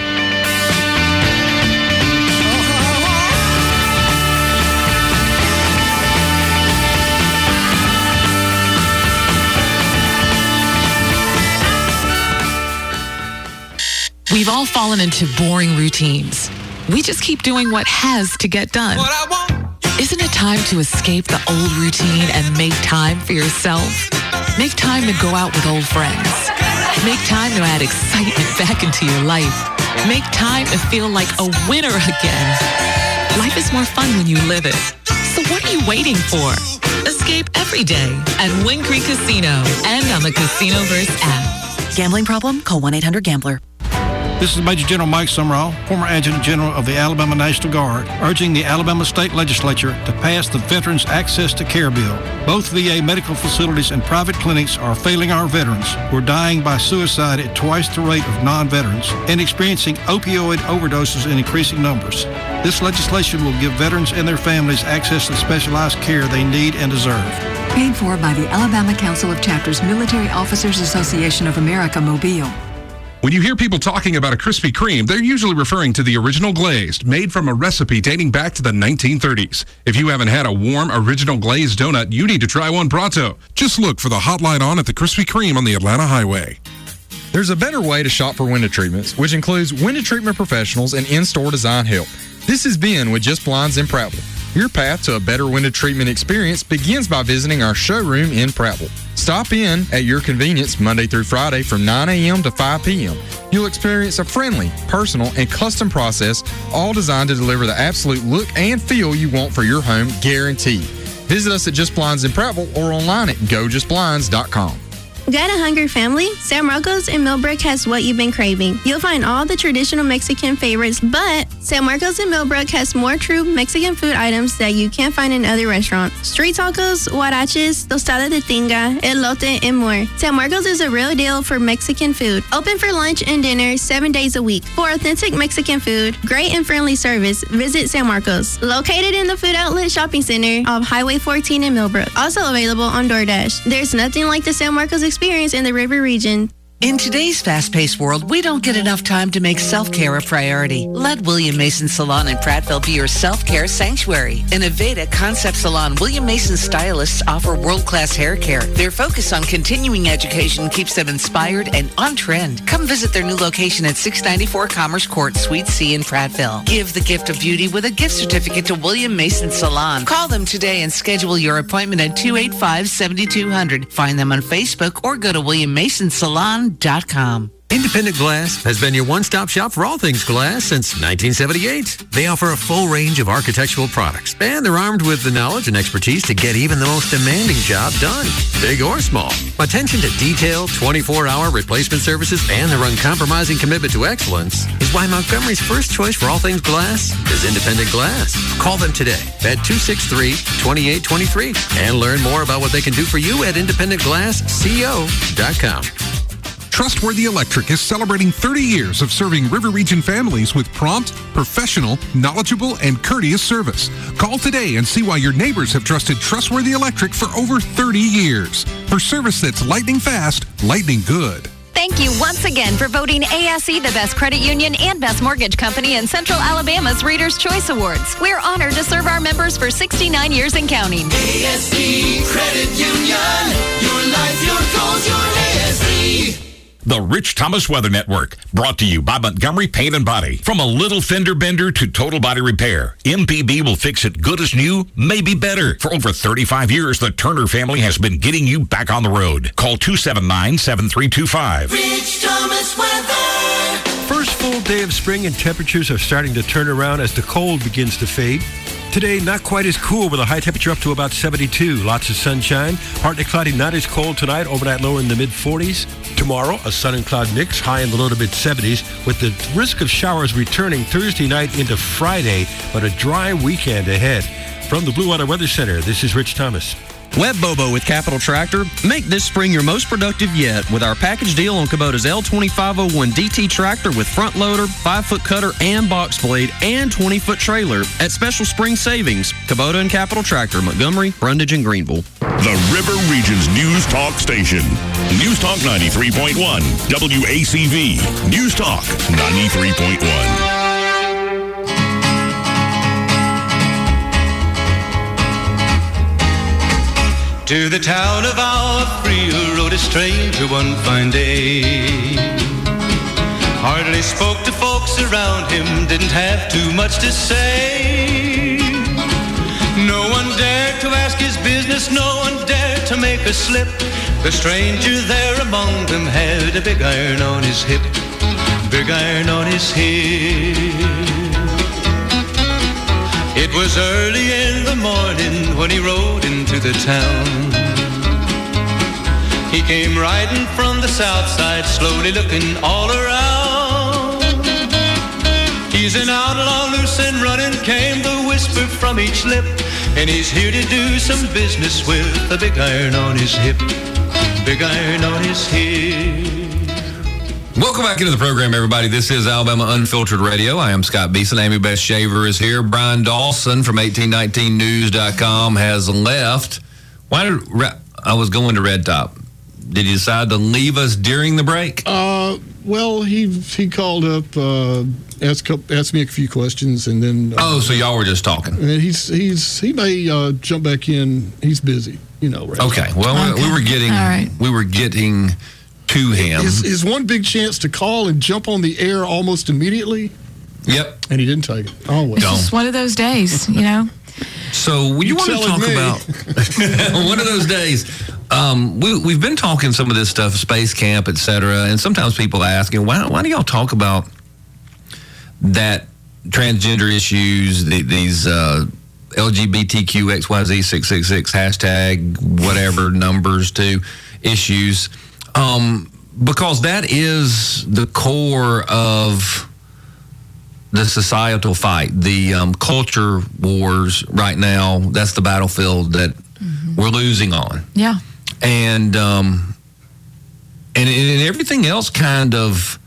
We've all fallen into boring routines. We just keep doing what has to get done. Isn't it time to escape the old routine and make time for yourself? Make time to go out with old friends. Make time to add excitement back into your life. Make time to feel like a winner again. Life is more fun when you live it. So what are you waiting for? Escape escape every day at Wind Creek Casino and on the Casinoverse app. Gambling problem? Call 1-800-GAMBLER. This is Major General Mike Summerall, former Adjutant General of the Alabama National Guard, urging the Alabama State Legislature to pass the Veterans Access to Care Bill. Both VA medical facilities and private clinics are failing our veterans, who are dying by suicide at twice the rate of non-veterans and experiencing opioid overdoses in increasing numbers. This legislation will give veterans and their families access to specialized care they need and deserve. Paid for by the Alabama Council of Chapters Military Officers Association of America, Mobile. When you hear people talking about a Krispy Kreme, they're usually referring to the original glazed, made from a recipe dating back to the 1930s. If you haven't had a warm, original glazed donut, you need to try one pronto. Just look for the hot light on at the Krispy Kreme on the Atlanta Highway. There's a better way to shop for window treatments, which includes window treatment professionals and in-store design help. This is Ben with Just Blinds in Prattville. Your path to a better window treatment experience begins by visiting our showroom in Prattville. Stop in at your convenience Monday through Friday from 9 a.m. to 5 p.m. You'll experience a friendly, personal, and custom process, all designed to deliver the absolute look and feel you want for your home, guaranteed. Visit us at Just Blinds in Prattville or online at gojustblinds.com. Got a hungry family? San Marcos in Millbrook has what you've been craving. You'll find all the traditional Mexican favorites, but San Marcos in Millbrook has more true Mexican food items that you can't find in other restaurants. Street tacos, huaraches, tostada de tinga, elote, and more. San Marcos is a real deal for Mexican food. Open for lunch and dinner 7 days a week. For authentic Mexican food, great and friendly service, visit San Marcos. Located in the Food Outlet Shopping Center of Highway 14 in Millbrook. Also available on DoorDash. There's nothing like the San Marcos experience in the river region. In today's fast-paced world, we don't get enough time to make self-care a priority. Let William Mason Salon in Prattville be your self-care sanctuary. In Aveda Concept Salon, William Mason stylists offer world-class hair care. Their focus on continuing education keeps them inspired and on trend. Come visit their new location at 694 Commerce Court, Suite C in Prattville. Give the gift of beauty with a gift certificate to William Mason Salon. Call them today and schedule your appointment at 285-7200. Find them on Facebook or go to WilliamMasonSalon.com. Independent Glass has been your one-stop shop for all things glass since 1978. They offer a full range of architectural products, and they're armed with the knowledge and expertise to get even the most demanding job done, big or small. Attention to detail, 24-hour replacement services, and their uncompromising commitment to excellence is why Montgomery's first choice for all things glass is Independent Glass. Call them today at 263-2823 and learn more about what they can do for you at independentglassco.com. Trustworthy Electric is celebrating 30 years of serving River Region families with prompt, professional, knowledgeable, and courteous service. Call today and see why your neighbors have trusted Trustworthy Electric for over 30 years. For service that's lightning fast, lightning good. Thank you once again for voting ASE the best credit union and best mortgage company in Central Alabama's Reader's Choice Awards. We're honored to serve our members for 69 years and counting. ASE Credit Union. Your life, your goals, your ASE. The Rich Thomas Weather Network, brought to you by Montgomery Paint and Body. From a little fender bender to total body repair, MPB will fix it good as new, maybe better. For over 35 years, the Turner family has been getting you back on the road. Call 279-7325. Rich Thomas Weather. First full day of spring and temperatures are starting to turn around as the cold begins to fade. Today, not quite as cool with a high temperature up to about 72. Lots of sunshine. Partly cloudy, not as cold tonight. Overnight lower in the mid-40s. Tomorrow, a sun and cloud mix, high in the low to mid-70s, with the risk of showers returning Thursday night into Friday, but a dry weekend ahead. From the Blue Water Weather Center, this is Rich Thomas. Web Bobo with Capital Tractor. Make this spring your most productive yet with our package deal on Kubota's L2501 DT tractor with front loader, 5-foot cutter, and box blade, and 20-foot trailer at special spring savings. Kubota and Capital Tractor, Montgomery, Brundage, and Greenville. The River Region's News Talk station. News Talk 93.1. WACV. News Talk 93.1. To the town of our Freel rode a stranger one fine day. Hardly spoke to folks around him, didn't have too much to say. No one dared to ask his business, no one dared to make a slip. The stranger there among them had a big iron on his hip, big iron on his hip. It It was early in the morning when he rode into the town. He came riding from the south side, slowly looking all around. He's an outlaw, loose and running, came the whisper from each lip. And he's here to do some business with a big iron on his hip. Big iron on his hip. Welcome back into the program, everybody. This is Alabama Unfiltered Radio. I am Scott Beeson. Amy Beth Shaver is here. Brian Dawson from 1819news.com has left. I was going to Red Top. Did you decide to leave us during the break? Well, he called up, asked me a few questions, and then. So y'all were just talking. And he may jump back in. He's busy, Right? Okay. Well, we were getting to him. His one big chance to call and jump on the air almost immediately. Yep. And he didn't take it. Oh, it's just one of those days, So you want to talk about one of those days. We've been talking some of this stuff, Space Camp, et cetera, and sometimes people ask, why do y'all talk about that transgender issues, these LGBTQ XYZ 666 hashtag whatever numbers to issues, because that is the core of the societal fight, the culture wars right now. That's the battlefield that we're losing on. Yeah. And everything else kind of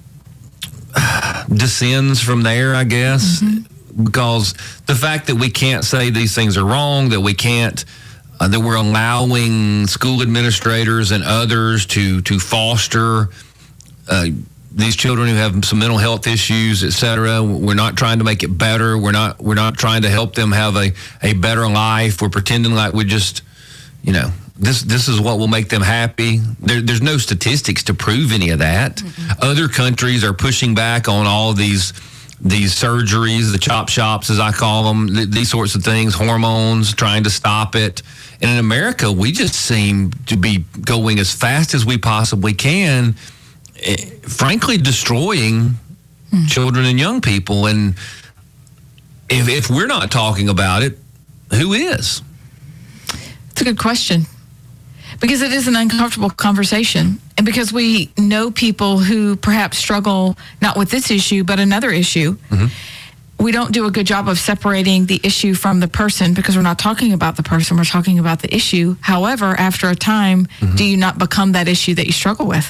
descends from there, I guess, because the fact that we can't say these things are wrong, that we can't, that we're allowing school administrators and others to foster these children who have some mental health issues, et cetera. We're not trying to make it better. We're not trying to help them have a better life. We're pretending like we just, this is what will make them happy. There's no statistics to prove any of that. Other countries are pushing back on all of these surgeries, the chop shops, as I call them, these sorts of things, hormones, trying to stop it. And in America, we just seem to be going as fast as we possibly can, frankly, destroying children and young people. And if we're not talking about it, who is? It's a good question, because it is an uncomfortable conversation, and because we know people who perhaps struggle not with this issue but another issue. We don't do a good job of separating the issue from the person, because we're not talking about the person, we're talking about the issue. However, after a time, do you not become that issue that you struggle with?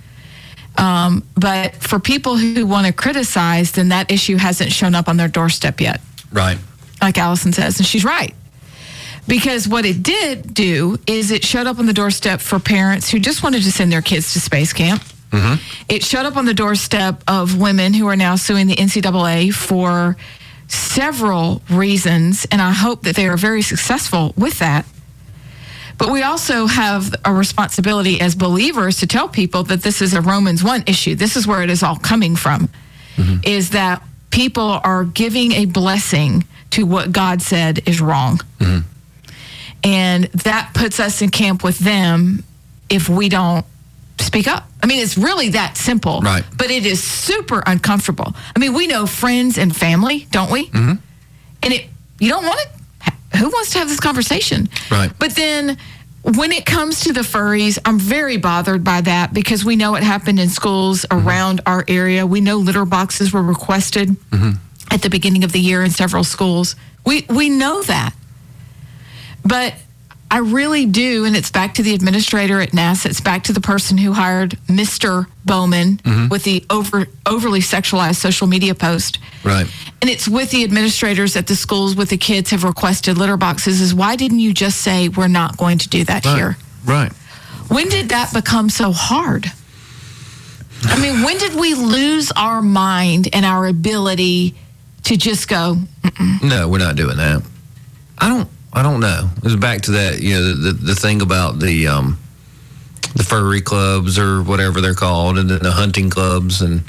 But for people who want to criticize, then that issue hasn't shown up on their doorstep yet. Right. Like Allison says, and she's right. Because what it did do is it showed up on the doorstep for parents who just wanted to send their kids to Space Camp. It showed up on the doorstep of women who are now suing the NCAA for several reasons, and I hope that they are very successful with that. But we also have a responsibility as believers to tell people that this is a Romans 1 issue. This is where it is all coming from, is that people are giving a blessing to what God said is wrong. And that puts us in camp with them if we don't speak up. I mean, it's really that simple. Right. But it is super uncomfortable. I mean, we know friends and family, don't we? And you don't want it. Who wants to have this conversation? Right. But then when it comes to the furries, I'm very bothered by that, because we know it happened in schools around our area. We know litter boxes were requested at the beginning of the year in several schools. We know that. But I really do, and it's back to the administrator at NASA. It's back to the person who hired Mr. Bowman with the overly sexualized social media post. Right. And it's with the administrators at the schools with the kids have requested litter boxes, is why didn't you just say we're not going to do that here? Right. When did that become so hard? I mean, when did we lose our mind and our ability to just go, No, we're not doing that. I don't know. It's back to that, the thing about the furry clubs or whatever they're called, and then the hunting clubs, and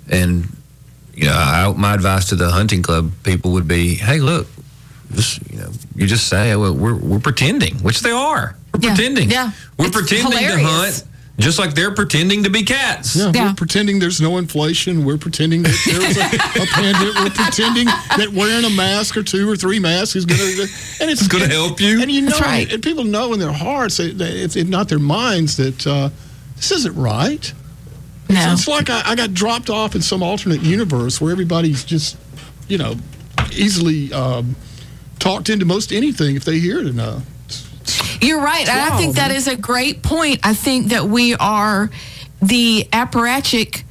my advice to the hunting club people would be, hey, look, you just say, well, we're pretending, which they are. We're pretending. Yeah. We're pretending to hunt. Just like they're pretending to be cats. Yeah, we're pretending there's no inflation. We're pretending that there's a pandemic. We're pretending that wearing a mask or 2 or 3 masks is going to, and it's going to help you. And you know, that's right. And people know in their hearts, if not their minds, that this isn't right. No. It's like I got dropped off in some alternate universe where everybody's just, easily talked into most anything if they hear it enough. You're right. And I think that is a great point. I think that we are the apparatchik,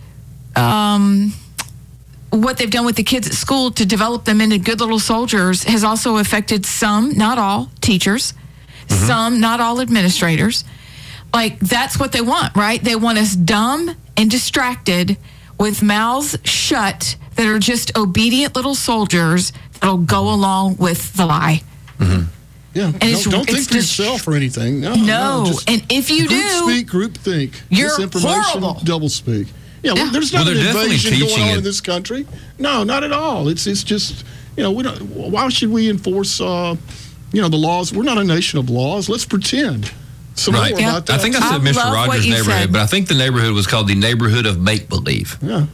what they've done with the kids at school to develop them into good little soldiers has also affected some, not all, teachers, some, not all administrators. Like, that's what they want, right? They want us dumb and distracted with mouths shut that are just obedient little soldiers that'll go along with the lie. Mm-hmm. Yeah, don't think for yourself or anything. No, and if you group do, speak, group think. You're Misinformation, horrible. Double speak. Yeah, there's not an invasion going on in this country. No, not at all. It's just we don't. Why should we enforce the laws? We're not a nation of laws. Let's pretend. Some more about that. I think I said Mr. Rogers' neighborhood, but I think the neighborhood was called the neighborhood of make believe. Yeah,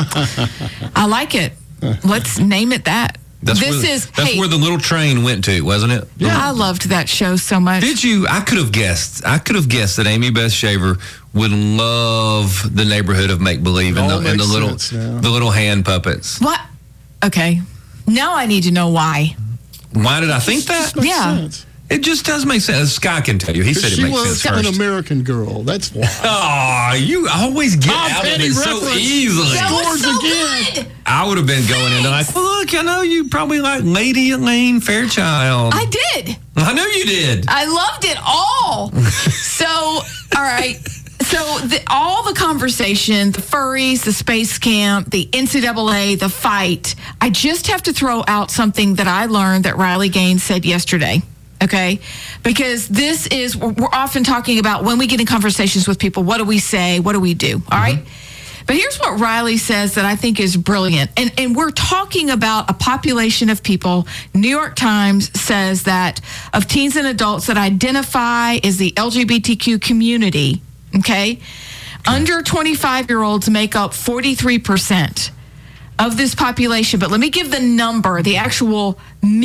I like it. Let's name it that. That's where the little train went to, wasn't it? Yeah, I loved that show so much. Did you? I could have guessed that Amy Beth Shaver would love the neighborhood of make believe and the little hand puppets. What? Okay, now I need to know why. Why did I think that? Sense. It just does make sense. Scott can tell you. He said it makes sense first. She was an American girl. That's why. Oh, you always get out of it so easily. Scores again. I would have been going into like, look, I know you probably like Lady Elaine Fairchild. I did. I know you did. I loved it all. So, all right. So all the conversation, the furries, the space camp, the NCAA, the fight, I just have to throw out something that I learned that Riley Gaines said yesterday. Okay, because we're often talking about when we get in conversations with people, what do we say? What do we do? All right. But here's what Riley says that I think is brilliant. And we're talking about a population of people. New York Times says that of teens and adults that identify as the LGBTQ community, okay, under 25-year-olds make up 43% of this population. But let me give the number. The actual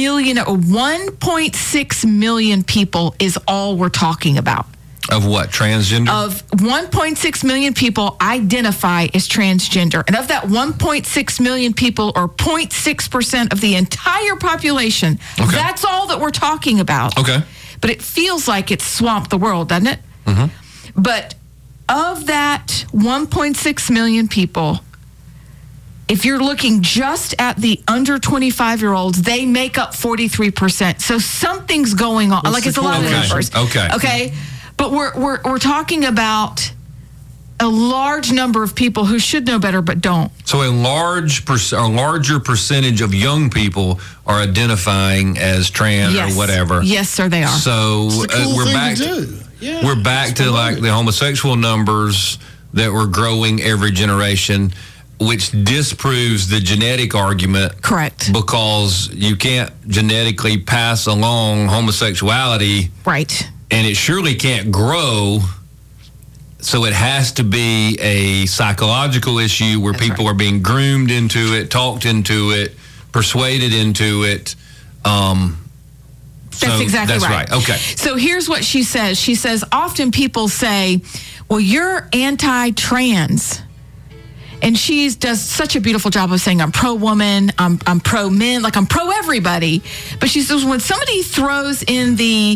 1.6 million people is all we're talking about. Of what? Transgender? Of 1.6 million people identify as transgender. And of that 1.6 million people, or 0.6% of the entire population, that's all that we're talking about. Okay. But it feels like it's swamped the world, doesn't it? Mm-hmm. But of that 1.6 million people, if you're looking just at the under 25-year-olds, they make up 43%. So something's going on. It's a lot of numbers. Okay. But we're talking about a large number of people who should know better but don't. So a larger percentage of young people are identifying as trans or whatever. Yes, sir, they are. So we're back to like the homosexual numbers that were growing every generation, which disproves the genetic argument. Correct. Because you can't genetically pass along homosexuality. Right. And it surely can't grow. So it has to be a psychological issue where people are being groomed into it, talked into it, persuaded into it. That's exactly right. Okay. So here's what she says. She says, often people say, well, you're anti-trans. And she does such a beautiful job of saying, I'm pro-woman, I'm pro-men, like I'm pro-everybody. But she says, when somebody throws in the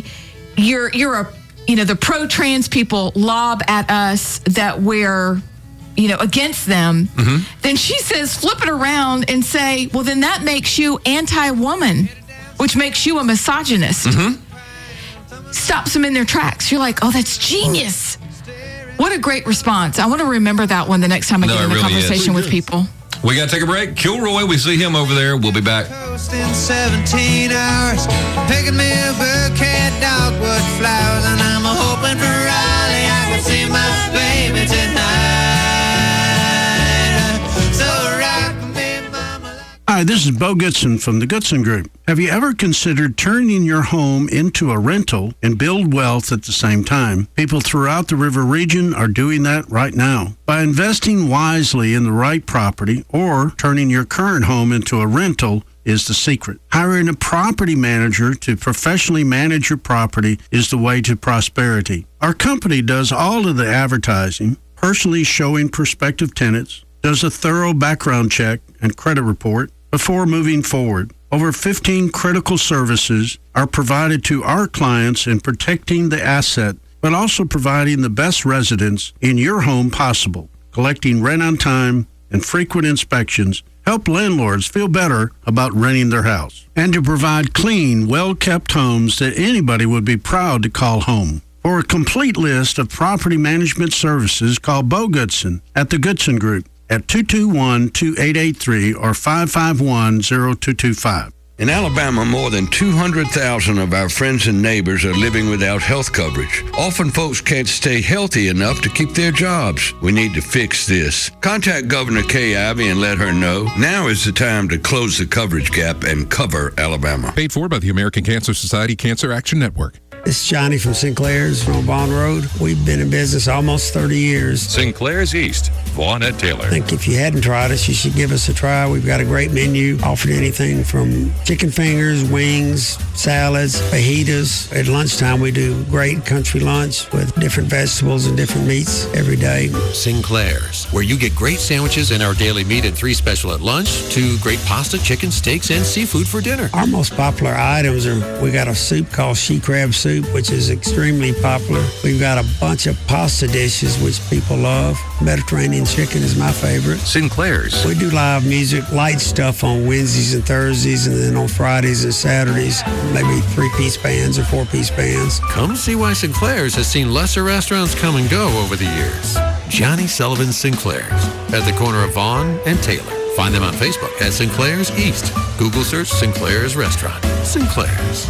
pro-trans people lob at us that we're, against them, then she says, flip it around and say, well, then that makes you anti-woman, which makes you a misogynist. Stops them in their tracks. You're like, oh, that's genius. What a great response. I want to remember that one the next time I get in a conversation with people. We got to take a break. Kilroy, we see him over there. We'll be back. In 17 hours, picking me a bouquet of dogwood flowers, and I'm hoping for Raleigh I can see my baby tonight. So rock me, mama. Hi, this is Bo Goodson from the Goodson Group. Have you ever considered turning your home into a rental and build wealth at the same time? People throughout the river region are doing that right now. By investing wisely in the right property or turning your current home into a rental is the secret. Hiring a property manager to professionally manage your property is the way to prosperity. Our company does all of the advertising, personally showing prospective tenants, does a thorough background check and credit report before moving forward. Over 15 critical services are provided to our clients in protecting the asset, but also providing the best residence in your home possible. Collecting rent on time and frequent inspections help landlords feel better about renting their house. And to provide clean, well-kept homes that anybody would be proud to call home. For a complete list of property management services, call Bo Goodson at the Goodson Group at 221-2883 or 551-0225. In Alabama, more than 200,000 of our friends and neighbors are living without health coverage. Often folks can't stay healthy enough to keep their jobs. We need to fix this. Contact Governor Kay Ivey and let her know. Now is the time to close the coverage gap and cover Alabama. Paid for by the American Cancer Society Cancer Action Network. This is Johnny from Sinclair's on Bond Road. We've been in business almost 30 years. Sinclair's East, Vaughn at Taylor. I think if you hadn't tried us, you should give us a try. We've got a great menu, offered anything from chicken fingers, wings, salads, fajitas. At lunchtime, we do great country lunch with different vegetables and different meats every day. Sinclair's, where you get great sandwiches and our daily meat and 3 special at lunch, to great pasta, chicken, steaks, and seafood for dinner. Our most popular items are, we got a soup called she crab soup, which is extremely popular. We've got a bunch of pasta dishes, which people love. Mediterranean chicken is my favorite. Sinclair's. We do live music, light stuff on Wednesdays and Thursdays, and then on Fridays and Saturdays, maybe 3-piece bands or 4-piece bands. Come see why Sinclair's has seen lesser restaurants come and go over the years. Johnny Sullivan Sinclair's, at the corner of Vaughn and Taylor. Find them on Facebook at Sinclair's East. Google search Sinclair's Restaurant. Sinclair's.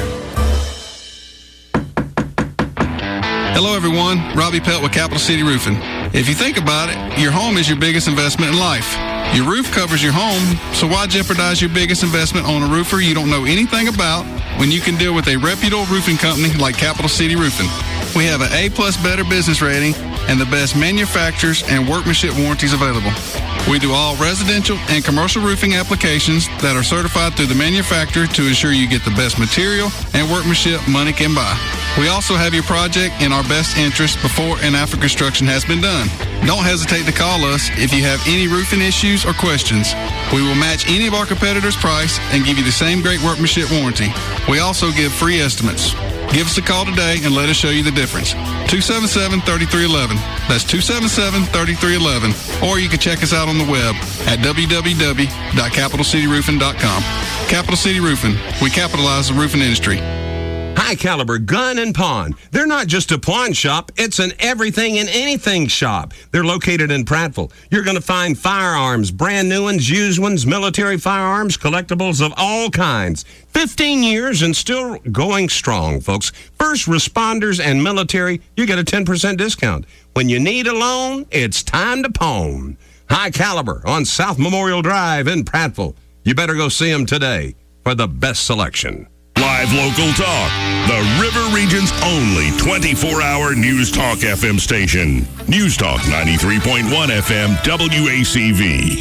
Hello, everyone. Robbie Pelt with Capital City Roofing. If you think about it, your home is your biggest investment in life. Your roof covers your home, so why jeopardize your biggest investment on a roofer you don't know anything about when you can deal with a reputable roofing company like Capital City Roofing? We have an A+ Better business rating and the best manufacturers and workmanship warranties available. We do all residential and commercial roofing applications that are certified through the manufacturer to ensure you get the best material and workmanship money can buy. We also have your project in our best interest before and after construction has been done. Don't hesitate to call us if you have any roofing issues or questions. We will match any of our competitors' price and give you the same great workmanship warranty. We also give free estimates. Give us a call today and let us show you the difference. 277-3311. That's 277-3311. Or you can check us out on the web at www.capitalcityroofing.com. Capital City Roofing. We capitalize the roofing industry. High Caliber Gun and Pawn. They're not just a pawn shop, it's an everything and anything shop. They're located in Prattville. You're going to find firearms, brand new ones, used ones, military firearms, collectibles of all kinds. 15 years and still going strong, folks. First responders and military, you get a 10% discount. When you need a loan, it's time to pawn. High Caliber on South Memorial Drive in Prattville. You better go see them today for the best selection. Live local talk. The River Region's only 24-hour News Talk FM station. News Talk 93.1 FM WACV.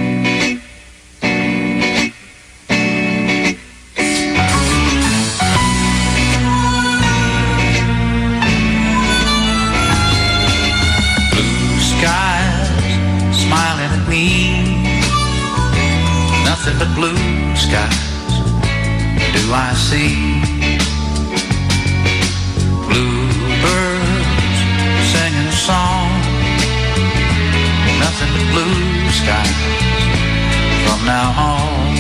Blue skies smiling at me. Nothing but blue skies do I see. Bluebirds singing a song. Nothing but blue skies from now on.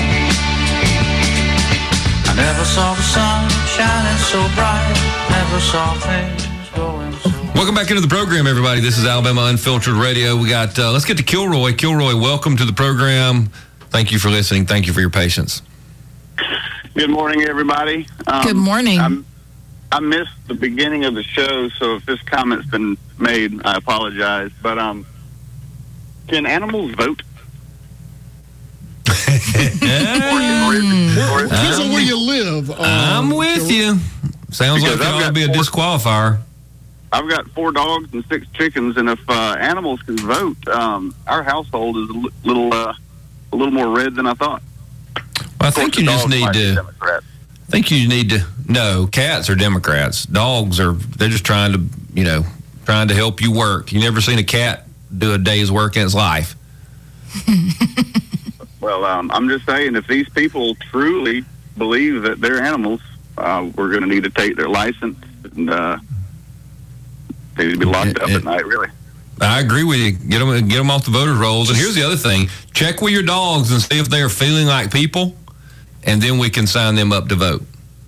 I never saw the sun shining so bright. Never saw things going so. Welcome back into the program, everybody. This is Alabama Unfiltered Radio. We got, let's get to Kilroy. Kilroy, welcome to the program. Thank you for listening. Thank you for your patience. Good morning, everybody. Good morning. I missed the beginning of the show, so if this comment's been made, I apologize. But can animals vote? Depends on where you live. I'm with you. Sounds like it ought to be a disqualifier. I've got 4 dogs and 6 chickens, and if animals can vote, our household is a little more red than I thought. Well, I think you just need to. No, cats are Democrats. Dogs they're just trying to help you work. You never seen a cat do a day's work in its life. Well, I'm just saying, if these people truly believe that they're animals, we're going to need to take their license and they need to be locked up at night, really. I agree with you. Get them off the voters' rolls. And here's the other thing. Check with your dogs and see if they're feeling like people, and then we can sign them up to vote.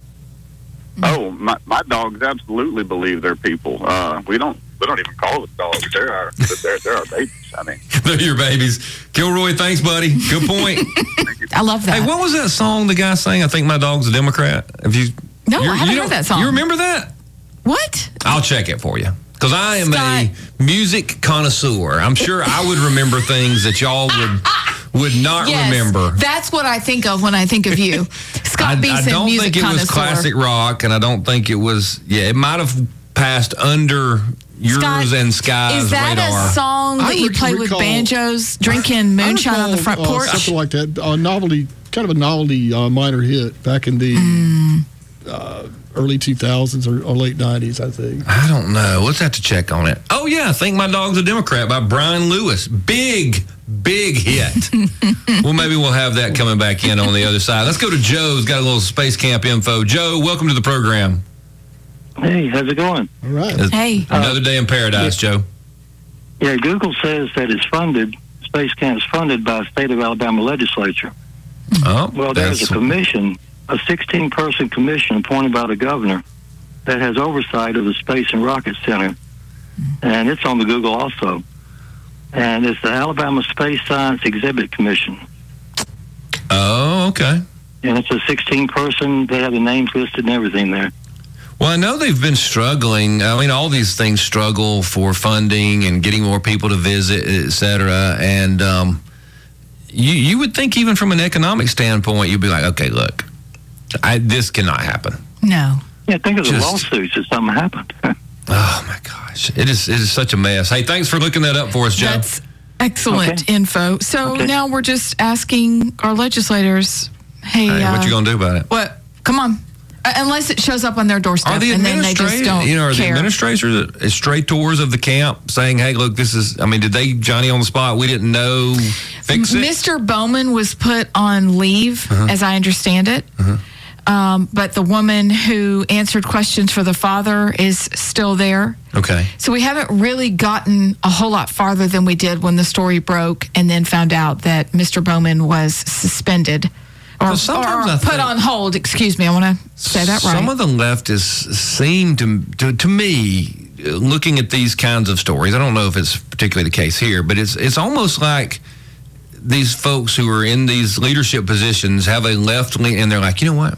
Oh, my dogs absolutely believe they're people. We don't even call them dogs. They're our babies. I mean, they're your babies. Kilroy, thanks, buddy. Good point. I love that. Hey, what was that song the guy sang? I think my dog's a Democrat. I haven't heard that song. You remember that? What? I'll check it for you. Because I am a music connoisseur. I'm sure I would remember things that y'all would not remember. That's what I think of when I think of you. Scott Beeson, music connoisseur. I don't think it was classic rock, and I don't think it was, it might have passed under yours and Sky's radar. Is that a song that you play with banjos, drinking moonshine on the front porch? Something like that. A novelty minor hit back in the early 2000s or late 90s, I think. I don't know. Let's have to check on it. Oh, yeah. I Think My Dog's a Democrat by Brian Lewis. Big hit. Well, maybe we'll have that coming back in on the other side. Let's go to Joe, who's got a little Space Camp info. Joe, welcome to the program. Hey, how's it going? All right. Hey. Another day in paradise, Joe. Yeah, Google says that Space Camp's funded by the state of Alabama legislature. Oh, well, there's a commission, a 16-person commission appointed by the governor that has oversight of the Space and Rocket Center. And it's on the Google also. And it's the Alabama Space Science Exhibit Commission. Oh, okay. And it's a 16-person, they have the names listed and everything there. Well, I know they've been struggling. I mean, all these things struggle for funding and getting more people to visit, et cetera. And you would think even from an economic standpoint, you'd be like, okay, look, this cannot happen. No. Yeah, think of the lawsuits if something happened. Oh, my gosh. It is such a mess. Hey, thanks for looking that up for us, Joe. That's excellent info. So now we're just asking our legislators, hey what you going to do about it? What? Come on. Unless it shows up on their doorstep and then they just don't are care. The administrators stray tours of the camp saying, hey, look, did they, Johnny on the spot, we didn't know, fix it? Mr. Bowman was put on leave, as I understand it. But the woman who answered questions for the father is still there. Okay. So we haven't really gotten a whole lot farther than we did when the story broke and then found out that Mr. Bowman was suspended. Or put on hold, excuse me. I want to say that right. Some of the leftists seem to me, looking at these kinds of stories, I don't know if it's particularly the case here, but it's almost like these folks who are in these leadership positions have a left lean, and they're like, you know what?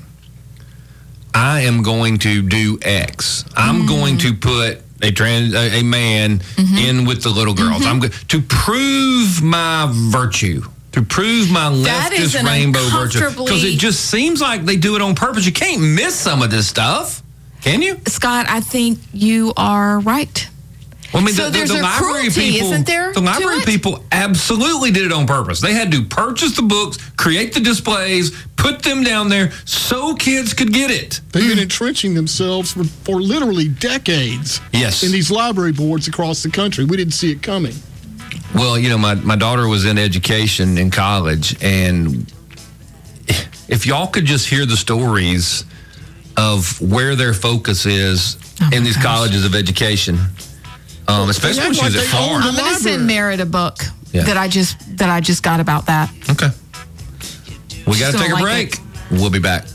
I am going to do X. I'm going to put a man in with the little girls. I'm going to prove my virtue. To prove my leftist rainbow virtue. Because it just seems like they do it on purpose. You can't miss some of this stuff. Can you? Scott, I think you are right. Well, I mean, so there's the a library cruelty, people, isn't there? The library people absolutely did it on purpose. They had to purchase the books, create the displays, put them down there so kids could get it. They've been entrenching themselves for literally decades in these library boards across the country. We didn't see it coming. Well, my daughter was in education in college, and if y'all could just hear the stories of where their focus is in these colleges of education, especially when she was at Florida. I'm going to send Merritt a book that I just got about that. Okay. We got to take a break. We'll be back.